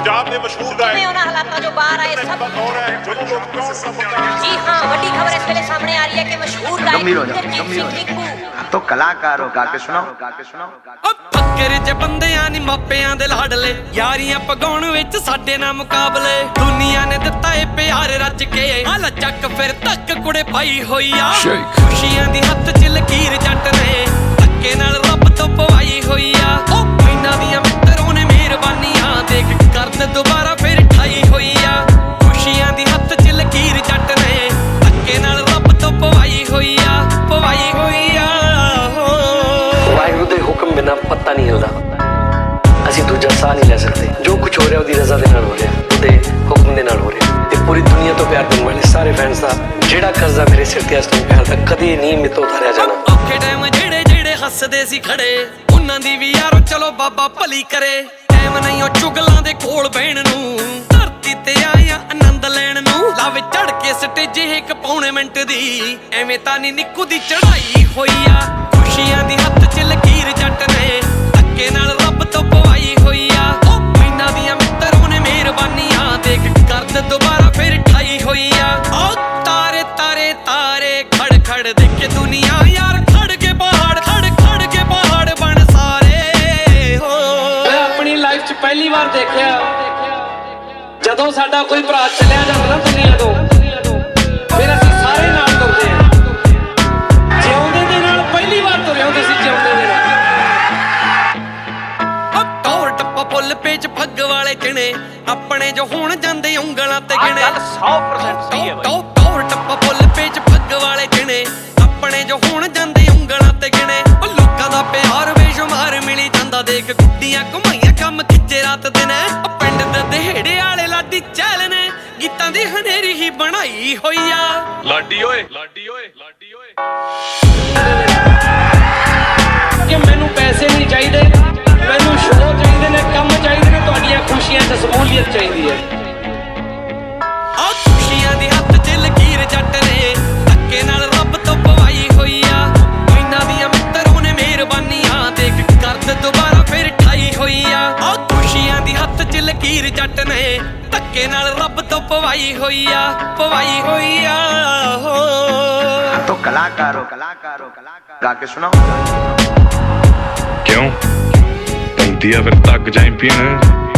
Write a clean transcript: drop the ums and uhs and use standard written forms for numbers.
पंजाब के मशहूर गायक ਉਹਨਾਂ ਹਾਲਾਤਾਂ ਚੋਂ ਬਾਹਰ ਆਏ ਸਭ जी हाँ बड़ी खबर इस वेले सामने आ रही है कि मशहूर गायक तो कलाकार हो गा के सुनाओ ਫੱਕਰ ਚ ਬੰਦਿਆਂ ਨੀ ਮਾਪਿਆਂ ਦੇ ਲਾਡਲੇ ਯਾਰੀਆਂ ਪਗਾਉਣ ਵਿੱਚ ਸਾਡੇ ਨਾਲ ਮੁਕਾਬਲੇ ਦੁਨੀਆ ਨੇ ਦਿੱਤਾ ਏ ਪਿਆਰ ਰੱਜ ਕੇ ਹਲ ਚੱਕ ਫਿਰ ਤੱਕ ਕੁੜੇ ਪਾਈ ਹੋਈ ਆ ਖੁਸ਼ੀਆਂ ਦੀ ਹੱਥ ਚ ਲਕੀਰ ਜੱਟ ਨੇ ਧੱਕੇ ਨਾਲ ਰੱਬ ਤੋਂ ਪਵਾਈ ਹੋਈ ਆ ਉਹ ਇਹਨਾਂ ਦੀਆਂ ਮਿੱਤਰੋਂ ਨੇ ਮਿਹਰਬਾਨੀਆਂ ਦੇਖ ਕਰਦ ਦੁਬਾਰਾ ਫਿਰ ਠਾਈ ਹੋਈ ਆ ਖੁਸ਼ੀਆਂ ਦੀ ਹੱਥ ਚ ਲਕੀਰ ਜੱਟ ਨੇ ਧੱਕੇ ਨਾਲ ਰੱਬ ਤੋਂ ਪਵਾਈ ਹੋਈ ਆ ਪਵਾਈ ਹੋਈ ਆ ਵਾਹਿਗੁਰੂ ਦੇ ਹੁਕਮ ਬਿਨਾਂ ਪਤਾ ਨਹੀਂ ਹਿਲਦਾ ਅਸੀਂ ਦੂਜਾ ਸਾਹ ਨਹੀਂ ਲੈ ਸਕਦੇ ਜੋ ਕੁਝ ਹੋ ਰਿਹਾ ਉਹਦੀ ਰਜ਼ਾ ਦੇ ਨਾਲ ਹੋ ਰਿਹਾ ਉਹਦੇ ਹੁਕਮ ਦੇ ਨਾਲ ਹੋ ਰਿਹਾ ਤੇ ਪੂਰੀ ਦੁਨੀਆ ਤੋਂ ਪਿਆਰ ਦੇਣ ਵਾਲੇ ਸਾਰੇ ਫੈਨਸ ਦਾ ਜਿਹੜਾ ਕਰਜ਼ਾ ਮੇਰੇ ਸਿਰ ਤੇ ਇਸ ਟਾਈਮ ਪਿਆ ਤਾਂ ਕਦੇ ਨਹੀਂ ਮੇਤੋਂ ਉਤਾਰਿਆ ਜਾਣਾ ਔਖੇ ਟਾਈਮ ਜਿਹੜੇ ਹੱਸਦੇ ਸੀ ਖੜੇ ਉਹਨਾਂ ਦੀ ਵੀ ਯਾਰੋ ਚਲੋ ਬਾਬਾ ਭਲੀ ਕਰੇ ਟਾਈਮ ਨਹੀਂ ਉਹ ਚੁਗਲਾਂ ਦੇ ਕੋਲ ਬਹਿਣ ਨੂੰ ਧਰਤੀ ਤੇ ਆਇਆ ਆਨੰਦ ਲੈਣ ਨੂੰ ਲਾਵੇ ਚੜ ਕੇ ਸਟੇਜ ਇੱਕ ਪੌਣੇ ਮਿੰਟ ਦੀ ਐਵੇਂ ਤਾਂ ਨਹੀਂ ਨਿੱਕੂ ਦੀ ਚੜਾਈ ਹੋਈ ਆ ਖੁਸ਼ੀਆਂ ਦੀ ਹੱਥ ਚ ਲਕੀਰ ਜੱਟ ਨੇ ਧੱਕੇ ਨਾਲ ਰੱਬ ਤੋਂ ਪਵਾਈ ਹੋਈ ਆ ਉਹ ਇਹਨਾਂ ਦੀਆਂ ਮਿੱਤਰੋਂ ਨੇ ਮਿਹਰਬਾਨੀਆਂ ਦੇਖ ਕਰਦ ਦੁਬਾਰਾ ਫਿਰ ਠਾਈ ਹੋਈ ਆ ਉਹ ਤਾਰੇ ਤਾਰੇ ਤਾਰੇ ਖੜ ਖੜ ਦੇਖੇ ਦੁਨੀਆ ਯਾਰ ਖੜ ਕੇ ਪਹਾੜ ਬਣ ਸਾਰੇ ਹੋ ਮੈਂ ਆਪਣੀ ਲਾਈਫ 'ਚ ਪਹਿਲੀ ਵਾਰ ਦੇਖਿਆ ਜਦੋਂ ਸਾਡਾ ਕੋਈ ਭਰਾ ਚਲਿਆ ਜਾਂਦਾ ਨਾ ਦੁਨੀਆ ਤੋਂ ਫਿਰ ਅਸੀਂ ਸਾਰੇ ਨਾਲ ਤੁਰਦੇ ਆ ਜਿਉਂਦੇ ਦੇ ਨਾਲ ਪਹਿਲੀ ਵਾਰ ਤੁਰੇ ਹੁੰਦੇ ਸੀ ਜਿਉਂਦੇ ਦੇ ਨਾਲ ਟੌਰ ਟੱਪਾ ਪੁੱਲ ਪੇਚ ਫੱਗ ਵਾਲੇ ਕਿਣੇ ਆਪਣੇ ਜੋ ਹੁਣ ਜਾਂਦੇ ਉਂਗਲਾਂ ਤੇ ਗਿਣੇ 100% ਸਹੀ ਹੈ ਬਾਈ ਟੌਰ ਟੱਪਾ ਪੁੱਲ ਪੇਚ ਫੱਗ ਵਾਲੇ ਕਿਣੇ ਆਪਣੇ ਜੋ ਹੁਣ ਜਾਂਦੇ ਉਂਗਲਾਂ ਤੇ ਗਿਣੇ ਉਹ ਲੋਕਾਂ ਦਾ ਪਿਆਰ ਬੇਸ਼ੁਮਾਰ ਮਿਲੀ ਜਾਂਦਾ ਦੇਖ ਗੁੱਡੀਆਂ ਘੁਮਾਈਆਂ ਕੰਮ ਖਿੱਚੇ ਰਾਤ ਦਿਨ ਉਹ ਪਿੰਡ ਦੇ ਦਿਹੜੇ ਵਾਲੇ ਲਾਡੀ ਚੈਲ ਨੇ ਗੀਤਾਂ ਦੀ ਹਨੇਰੀ ਹੀ ਬਣਾਈ ਹੋਈ ਆ लाडी ओए लाडी ओए लाडी ओए ਕਿ ਮੈਨੂੰ ਪੈਸੇ ਨਹੀਂ ਚਾਹੀਦੇ ਮੈਨੂੰ ਸ਼ੋਅ ਚਾਹੀਦੇ ਨੇ ਕੰਮ ਚਾਹੀਦੇ ਨੇ ਤੁਹਾਡੀਆਂ ਖੁਸ਼ੀਆਂ 'ਚ ਸ਼ਮੂਲੀਅਤ ਚਾਹੀਦੀ ਹੈ ਆ ਖੁਸ਼ੀਆਂ ਦੀ ਹੱਥ 'ਚ ਲਕੀਰ ਜੱਟ ਨੇ ਧੱਕੇ ਨਾਲ ਰੱਬ ਤੋਂ ਪਵਾਈ ਹੋਈ ਆ ਇਹਨਾਂ ਦੀਆਂ ਮਿੱਤਰੋਂ ਨੇ ਮਿਹਰਬਾਨੀਆਂ ਦੇਖ ਕਰਦ ਦੁਬਾਰਾ ਫਿਰ ਠਾਈ ਹੋਈ ਆ ਖੁਸ਼ੀਆਂ ਦੀ ਹੱਥ 'ਚ ਲਕੀਰ ਜੱਟ ਨੇ ਧੱਕੇ ਨਾਲ ਰੱਬ ਤੋਂ ਪਵਾਈ ਹੋਈ ਆ तो कलाकार हो गा के सुनाओ क्यों बनती है फिर तक चैंपियन